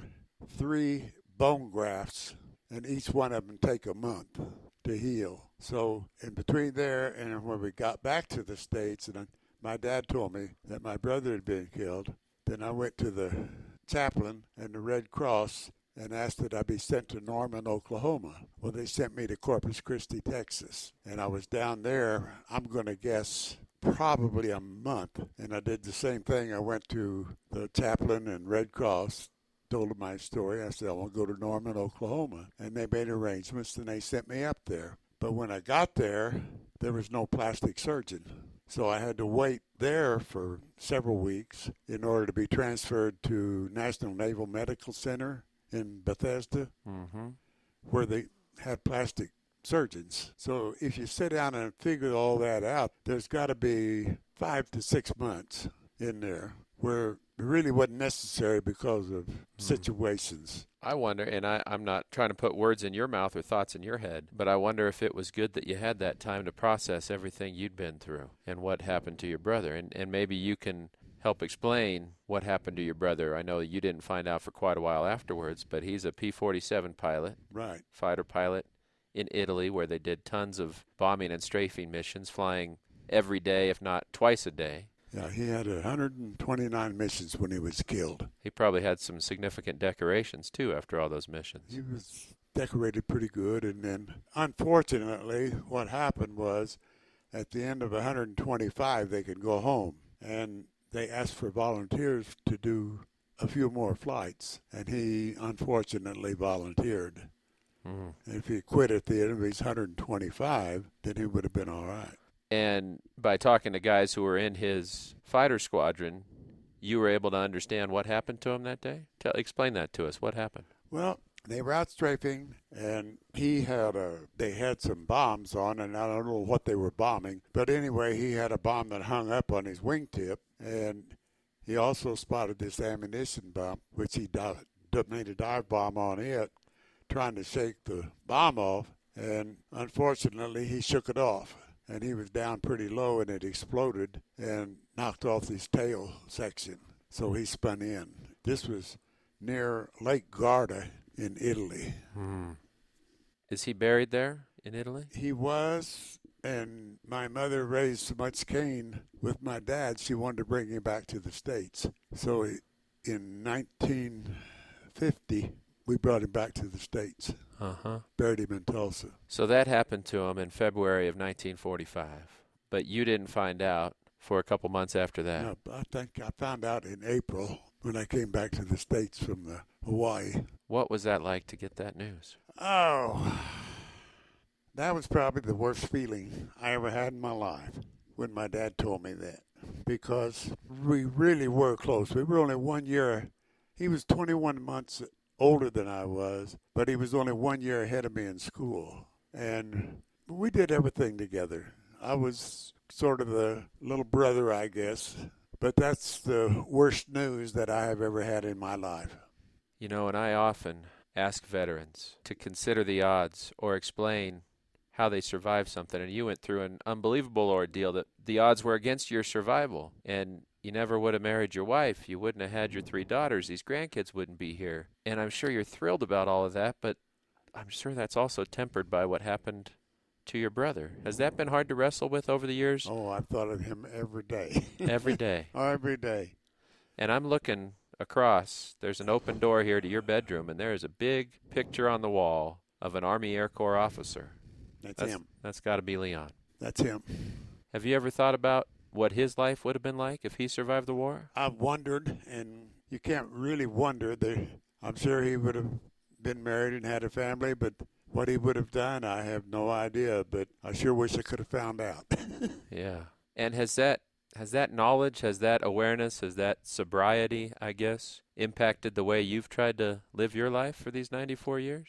C: 3 bone grafts, and each one of them take a month to heal. So in between there and when we got back to the States, and my dad told me that my brother had been killed, then I went to the chaplain and the Red Cross and asked that I be sent to Norman, Oklahoma. Well, they sent me to Corpus Christi, Texas. And I was down there, I'm going to guess, probably a month. And I did the same thing. I went to the chaplain and Red Cross, told them my story. I said, I want to go to Norman, Oklahoma. And they made arrangements, and they sent me up there. But when I got there, there was no plastic surgeon. So I had to wait there for several weeks in order to be transferred to National Naval Medical Center in Bethesda, where they had plastic surgeons. So if you sit down and figure all that out, there's got to be 5 to 6 months in there where it really wasn't necessary because of situations.
B: I wonder, and I'm not trying to put words in your mouth or thoughts in your head, but I wonder if it was good that you had that time to process everything you'd been through and what happened to your brother. And maybe you can help explain what happened to your brother. I know you didn't find out for quite a while afterwards, but he's a P-47 pilot,
C: Right.
B: fighter pilot in Italy, where they did tons of bombing and strafing missions, flying every day, if not twice a day.
C: Yeah, he had 129 missions when he was killed.
B: He probably had some significant decorations, too, after all those missions.
C: He was decorated pretty good, and then unfortunately what happened was at the end of 125 they could go home, and they asked for volunteers to do a few more flights, and he unfortunately volunteered. And if he quit at the end of his 125, then he would have been all right.
B: And by talking to guys who were in his fighter squadron, you were able to understand what happened to him that day? Explain that to us. What happened?
C: Well, they were out strafing, and they had some bombs on, and I don't know what they were bombing. But anyway, he had a bomb that hung up on his wingtip, and he also spotted this ammunition bomb, which he made a dive bomb on it, trying to shake the bomb off, and unfortunately he shook it off. And he was down pretty low, and it exploded and knocked off his tail section. So he spun in. This was near Lake Garda in Italy.
B: Is he buried there in Italy?
C: He was, and my mother raised so much Cain with my dad, she wanted to bring him back to the States. So in 1950, we brought him back to the States. Buried him in Tulsa.
B: So that happened to him in February of 1945. But you didn't find out for a couple months after that.
C: No, I think I found out in April when I came back to the States from Hawaii.
B: What was that like to get that news?
C: Oh, that was probably the worst feeling I ever had in my life when my dad told me that. Because we really were close. We were only 1 year. He was 21 months older than I was, but he was only 1 year ahead of me in school. And we did everything together. I was sort of the little brother, I guess. But that's the worst news that I have ever had in my life.
B: You know, and I often ask veterans to consider the odds or explain how they survived something. And you went through an unbelievable ordeal that the odds were against your survival. And you never would have married your wife. You wouldn't have had your 3 daughters. These grandkids wouldn't be here. And I'm sure you're thrilled about all of that, but I'm sure that's also tempered by what happened to your brother. Has that been hard to wrestle with over the years?
C: Oh, I've thought of him every day.
B: Every day.
C: Every day.
B: And I'm looking across. There's an open door here to your bedroom, and there is a big picture on the wall of an Army Air Corps officer.
C: That's him.
B: That's got to be Leon.
C: That's him.
B: Have you ever thought about what his life would have been like if he survived the war?
C: I've wondered, and you can't really wonder. I'm sure he would have been married and had a family, but what he would have done, I have no idea. But I sure wish I could have found out.
B: Yeah. And has that knowledge, has that awareness, has that sobriety, I guess, impacted the way you've tried to live your life for these 94 years?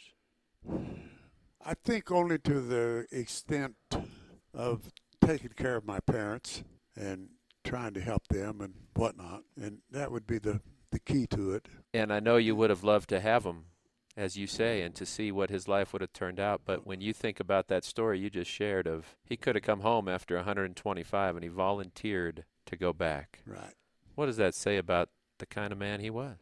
C: I think only to the extent of taking care of my parents and trying to help them and whatnot. And that would be the key to it.
B: And I know you would have loved to have him, as you say, and to see what his life would have turned out. But when you think about that story you just shared of he could have come home after 125 and he volunteered to go back.
C: Right.
B: What does that say about the kind of man he was?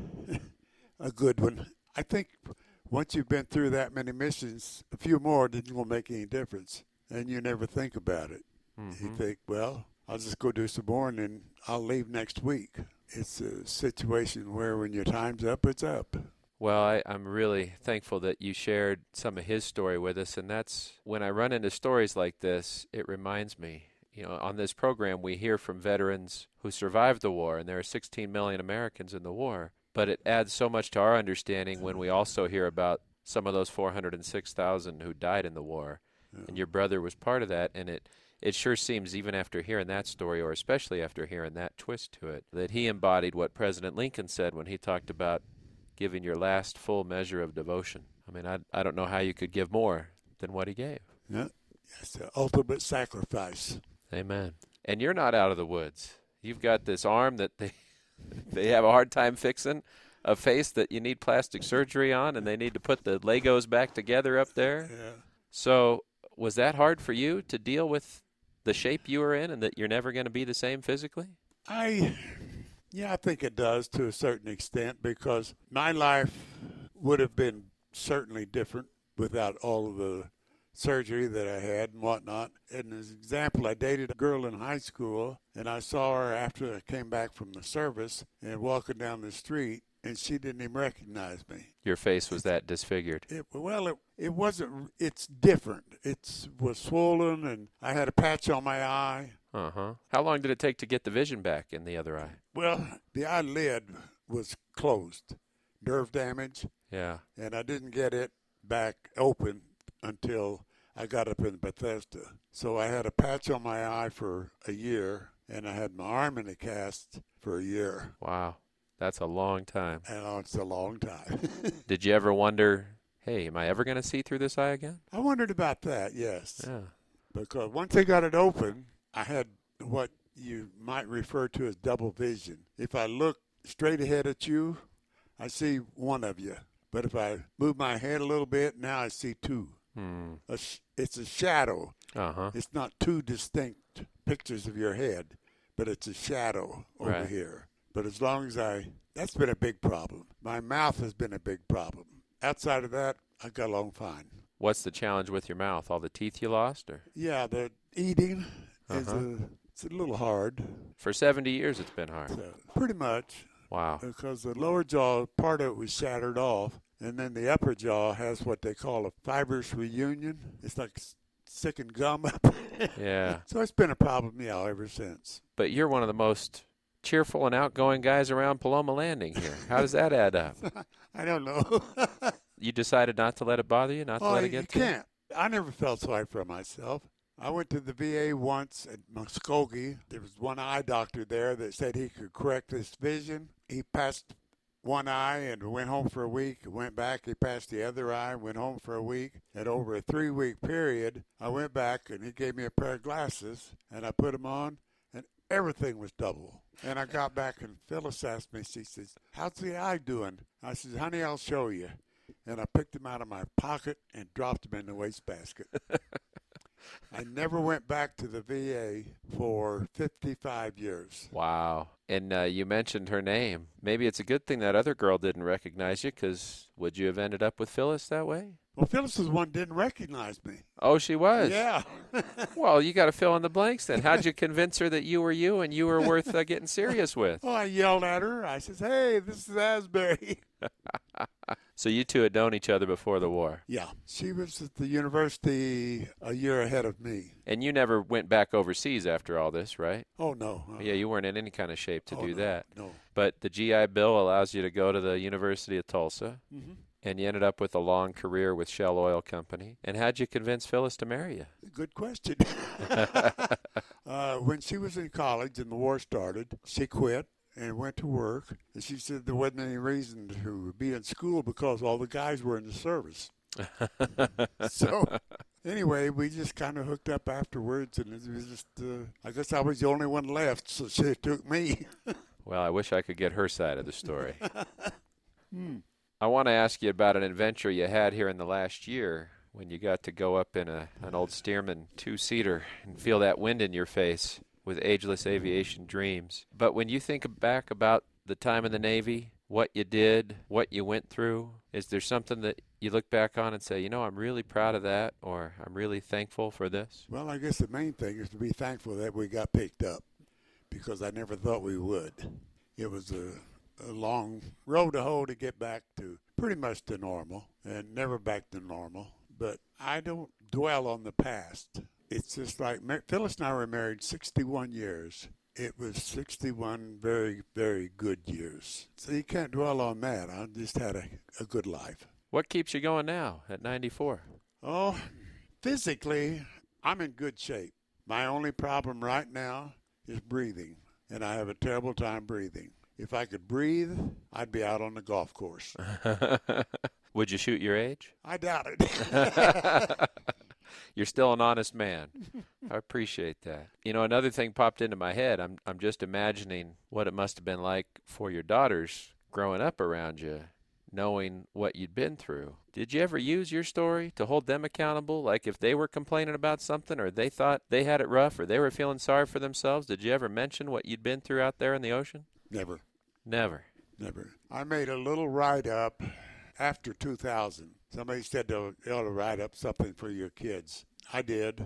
C: A good one. I think once you've been through that many missions, a few more didn't going to make any difference. And you never think about it.
B: Mm-hmm.
C: You think, well, I'll just go do some more and then I'll leave next week. It's a situation where when your time's up, it's up.
B: Well, I'm really thankful that you shared some of his story with us, and that's when I run into stories like this, it reminds me, on this program we hear from veterans who survived the war, and there are 16 million Americans in the war, but it adds so much to our understanding when we also hear about some of those 406,000 who died in the war, and your brother was part of that, and it sure seems, even after hearing that story, or especially after hearing that twist to it, that he embodied what President Lincoln said when he talked about giving your last full measure of devotion. I mean, I don't know how you could give more than what he gave.
C: Yeah, it's the ultimate sacrifice.
B: Amen. And you're not out of the woods. You've got this arm that they have a hard time fixing, a face that you need plastic surgery on, and they need to put the Legos back together up there.
C: Yeah.
B: So was that hard for you to deal with the shape you were in and that you're never going to be the same physically?
C: Yeah, I think it does to a certain extent because my life would have been certainly different without all of the surgery that I had and whatnot. And as an example, I dated a girl in high school, and I saw her after I came back from the service and walking down the street, and she didn't even recognize me.
B: Your face was that disfigured.
C: It wasn't. It's different. It was swollen, and I had a patch on my eye.
B: Uh-huh. How long did it take to get the vision back in the other eye?
C: Well, the eyelid was closed, nerve damage.
B: Yeah.
C: And I didn't get it back open until I got up in Bethesda. So I had a patch on my eye for a year, and I had my arm in a cast for a year.
B: Wow. That's a long time.
C: And it's a long time.
B: Did you ever wonder, hey, am I ever going to see through this eye again?
C: I wondered about that, yes.
B: Yeah.
C: Because once they got it open, I had what you might refer to as double vision. If I look straight ahead at you, I see one of you. But if I move my head a little bit, now I see two. It's a shadow.
B: Uh-huh.
C: It's not two distinct pictures of your head, but it's a shadow over here. But as long as that's been a big problem. My mouth has been a big problem. Outside of that, I got along fine.
B: What's the challenge with your mouth? All the teeth you lost? Or?
C: Yeah, the eating is it's a little hard.
B: For 70 years it's been hard.
C: So, pretty much.
B: Wow.
C: Because the lower jaw, part of it was shattered off, and then the upper jaw has what they call a fibrous reunion. It's like sticking gum up.
B: Yeah.
C: So it's been a problem, ever since.
B: But you're one of the most cheerful and outgoing guys around Paloma Landing here. How does that add up?
C: I don't know.
B: You decided not to let it bother you, not to let it get to you?
C: You can't. I never felt sorry for myself. I went to the VA once at Muskogee. There was one eye doctor there that said he could correct this vision. He passed one eye and went home for a week, went back. He passed the other eye, went home for a week. And over a 3-week period, I went back and he gave me a pair of glasses, and I put them on, and everything was double. And I got back and Phyllis asked me, she says, how's the eye doing? I said, honey, I'll show you. And I picked them out of my pocket and dropped them in the wastebasket. I never went back to the VA for 55 years.
B: Wow. And you mentioned her name. Maybe it's a good thing that other girl didn't recognize you, because would you have ended up with Phyllis that way?
C: Well, Phyllis was one didn't recognize me.
B: Oh, she was?
C: Yeah.
B: Well, you got to fill in the blanks then. How'd you convince her that you were you and you were worth getting serious with?
C: Oh, I yelled at her. I said, hey, this is Asbury.
B: So you two had known each other before the war.
C: Yeah. She was at the university a year ahead of me.
B: And you never went back overseas after all this, right?
C: Oh, no.
B: Yeah, you weren't in any kind of shape to do that.
C: No.
B: But the GI Bill allows you to go to the University of Tulsa.
C: Mm-hmm.
B: And you ended up with a long career with Shell Oil Company. And how'd you convince Phyllis to marry you?
C: Good question. When she was in college and the war started, she quit and went to work. And she said there wasn't any reason to be in school because all the guys were in the service. So anyway, we just kind of hooked up afterwards. And it was just, I guess I was the only one left, so she took me.
B: Well, I wish I could get her side of the story. I want to ask you about an adventure you had here in the last year when you got to go up in an old Stearman two-seater and feel that wind in your face with Ageless Aviation Dreams. But when you think back about the time in the Navy, what you did, what you went through, is there something that you look back on and say, you know, I'm really proud of that, or I'm really thankful for this?
C: Well, I guess the main thing is to be thankful that we got picked up because I never thought we would. It was a long road to hoe to get back to pretty much to normal, and never back to normal. But I don't dwell on the past. It's just like Phyllis and I were married 61 years. It was 61 very, very good years. So you can't dwell on that. I just had a good life.
B: What keeps you going now at 94?
C: Oh, physically, I'm in good shape. My only problem right now is breathing, and I have a terrible time breathing. If I could breathe, I'd be out on the golf course.
B: Would you shoot your age?
C: I doubt it.
B: You're still an honest man. I appreciate that. You know, another thing popped into my head. I'm just imagining what it must have been like for your daughters growing up around you, knowing what you'd been through. Did you ever use your story to hold them accountable? Like if they were complaining about something or they thought they had it rough or they were feeling sorry for themselves, did you ever mention what you'd been through out there in the ocean?
C: Never.
B: Never.
C: I made a little write-up after 2000. Somebody said they ought to write up something for your kids. I did.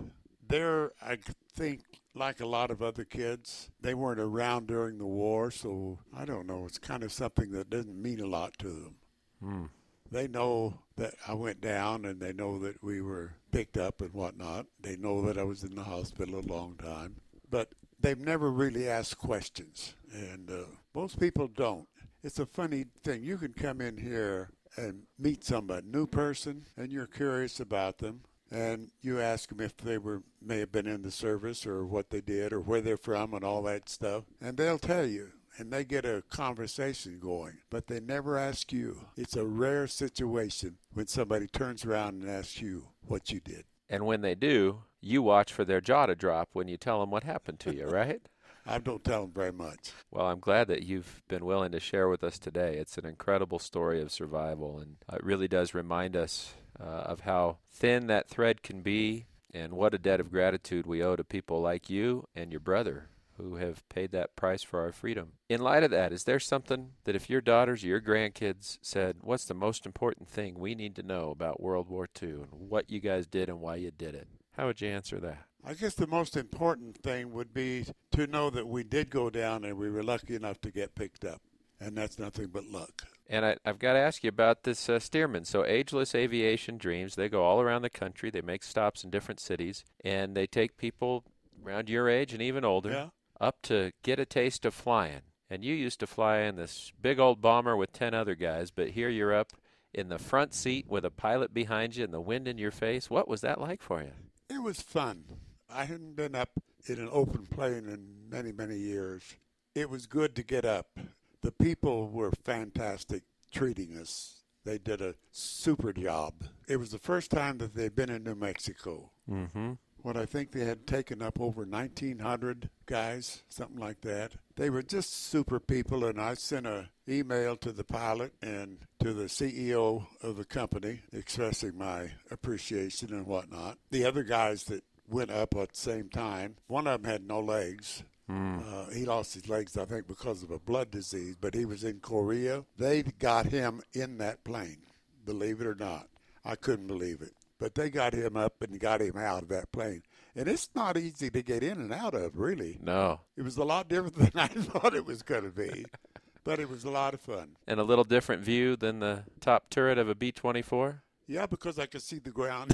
C: I think, like a lot of other kids, they weren't around during the war, so I don't know. It's kind of something that doesn't mean a lot to them. They know that I went down, and they know that we were picked up and whatnot. They know that I was in the hospital a long time. But they've never really asked questions, and most people don't. It's a funny thing. You can come in here and meet somebody, new person, and you're curious about them, and you ask them if they may have been in the service or what they did or where they're from and all that stuff, and they'll tell you, and they get a conversation going, but they never ask you. It's a rare situation when somebody turns around and asks you what you did.
B: And when they do, you watch for their jaw to drop when you tell them what happened to you, right?
C: I don't tell them very much.
B: Well, I'm glad that you've been willing to share with us today. It's an incredible story of survival, and it really does remind us of how thin that thread can be and what a debt of gratitude we owe to people like you and your brother who have paid that price for our freedom. In light of that, is there something that if your daughters or your grandkids said, what's the most important thing we need to know about World War II and what you guys did and why you did it? How would you answer that?
C: I guess the most important thing would be to know that we did go down and we were lucky enough to get picked up. And that's nothing but luck.
B: And I've got to ask you about this Stearman. So Ageless Aviation Dreams, they go all around the country. They make stops in different cities. And they take people around your age and even older up to get a taste of flying. And you used to fly in this big old bomber with 10 other guys. But here you're up in the front seat with a pilot behind you and the wind in your face. What was that like for you?
C: It was fun. I hadn't been up in an open plane in many, many years. It was good to get up. The people were fantastic treating us. They did a super job. It was the first time that they'd been in New Mexico.
B: Mm-hmm.
C: What I think they had taken up over 1,900 guys, something like that. They were just super people, and I sent an email to the pilot and to the CEO of the company expressing my appreciation and whatnot. The other guys that went up at the same time, one of them had no legs. He lost his legs, I think, because of a blood disease, but he was in Korea. They got him in that plane, believe it or not. I couldn't believe it. But they got him up and got him out of that plane. And it's not easy to get in and out of, really.
B: No.
C: It was a lot different than I thought it was going to be. But it was a lot of fun.
B: And a little different view than the top turret of a B-24?
C: Yeah, because I could see the ground.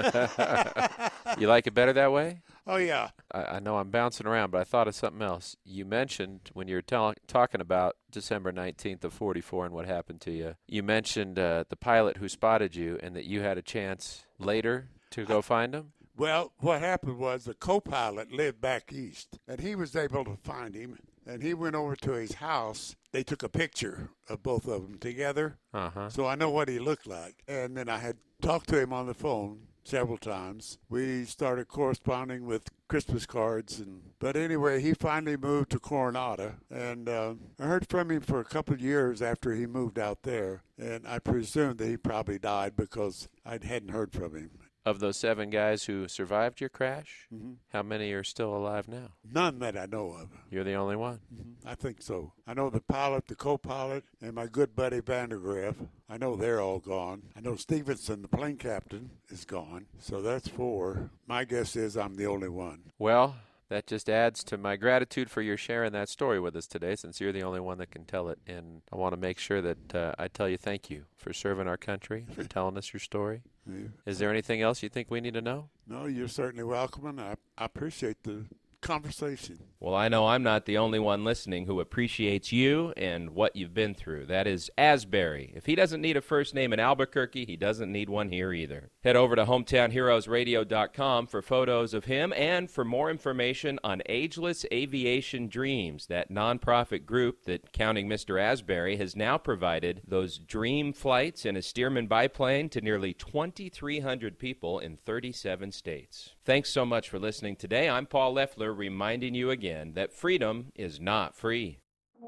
B: You like it better that way?
C: Oh, yeah.
B: I know I'm bouncing around, but I thought of something else. You mentioned when you were talking about December 19th of 44 and what happened to you, you mentioned the pilot who spotted you and that you had a chance later to go find him?
C: Well, what happened was the co-pilot lived back east, and he was able to find him, and he went over to his house. They took a picture of both of them together, so I know what he looked like. And then I had talked to him on the phone several times. We started corresponding with Christmas cards, but anyway, he finally moved to Coronado, and I heard from him for a couple of years after he moved out there, and I presumed that he probably died because I hadn't heard from him.
B: Of those 7 guys who survived your crash, how many are still alive now?
C: None that I know of.
B: You're the only one?
C: I think so. I know the pilot, the co-pilot, and my good buddy Vandergriff. I know they're all gone. I know Stevenson, the plane captain, is gone. So that's 4. My guess is I'm the only one.
B: Well, that just adds to my gratitude for your sharing that story with us today, since you're the only one that can tell it. And I want to make sure that I tell you thank you for serving our country, for telling us your story.
C: Yeah.
B: Is there anything else you think we need to know?
C: No, you're certainly welcome, and I appreciate the conversation.
D: Well, I know I'm not the only one listening who appreciates you and what you've been through. That is Asbury. If he doesn't need a first name in Albuquerque, he doesn't need one here either. Head over to hometownheroesradio.com for photos of him and for more information on Ageless Aviation Dreams, that nonprofit group that, counting Mr. Asbury, has now provided those dream flights in a Stearman biplane to nearly 2,300 people in 37 states. Thanks so much for listening today. I'm Paul Leffler, reminding you again that freedom is not free.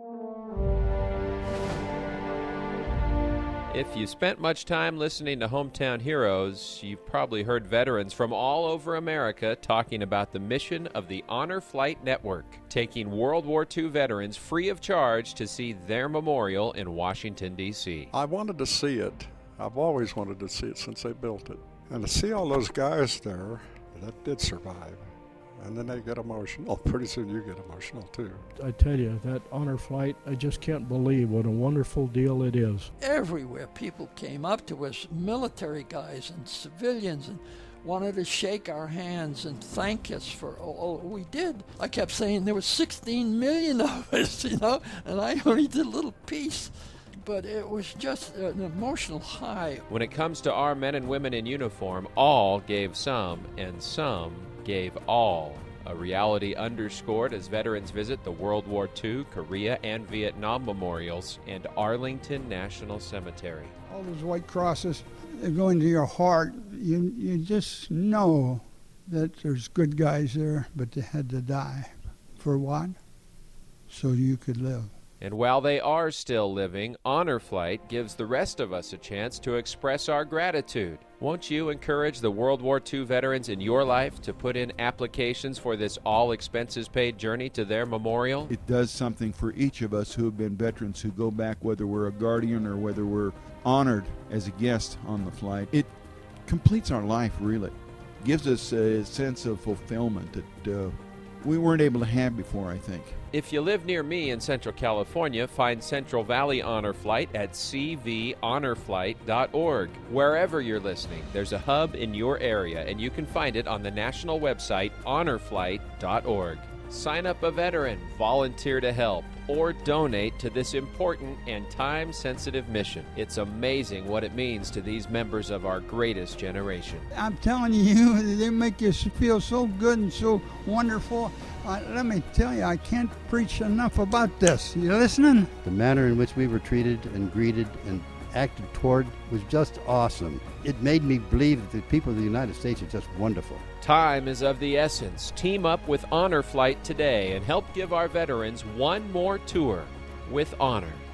D: If you spent much time listening to Hometown Heroes, you've probably heard veterans from all over America talking about the mission of the Honor Flight Network, taking World War II veterans free of charge to see their memorial in Washington, D.C.
E: I wanted to see it. I've always wanted to see it since they built it. And to see all those guys there that did survive, and then they get emotional. Pretty soon you get emotional too.
F: I tell you, that honor flight, I just can't believe what a wonderful deal it is.
G: Everywhere people came up to us, military guys and civilians, and wanted to shake our hands and thank us for all we did. I kept saying there were 16 million of us, and I only did a little piece. But it was just an emotional high.
B: When it comes to our men and women in uniform, all gave some, and some gave all. A reality underscored as veterans visit the World War II, Korea, and Vietnam memorials and Arlington National Cemetery.
H: All those white crosses, they go into your heart. You just know that there's good guys there, but they had to die. For what? So you could live.
B: And while they are still living, Honor Flight gives the rest of us a chance to express our gratitude. Won't you encourage the World War II veterans in your life to put in applications for this all-expenses-paid journey to their memorial?
I: It does something for each of us who have been veterans who go back, whether we're a guardian or whether we're honored as a guest on the flight. It completes our life, really. Gives us a sense of fulfillment that we weren't able to have before, I think.
B: If you live near me in Central California, find Central Valley Honor Flight at cvhonorflight.org. Wherever you're listening, there's a hub in your area, and you can find it on the national website, honorflight.org. Sign up a veteran, volunteer to help, or donate to this important and time-sensitive mission. It's amazing what it means to these members of our greatest generation.
H: I'm telling you, they make you feel so good and so wonderful. Let me tell you, I can't preach enough about this. You listening?
J: The manner in which we were treated and greeted and acted toward was just awesome. It made me believe that the people of the United States are just wonderful.
B: Time is of the essence. Team up with Honor Flight today and help give our veterans one more tour with honor.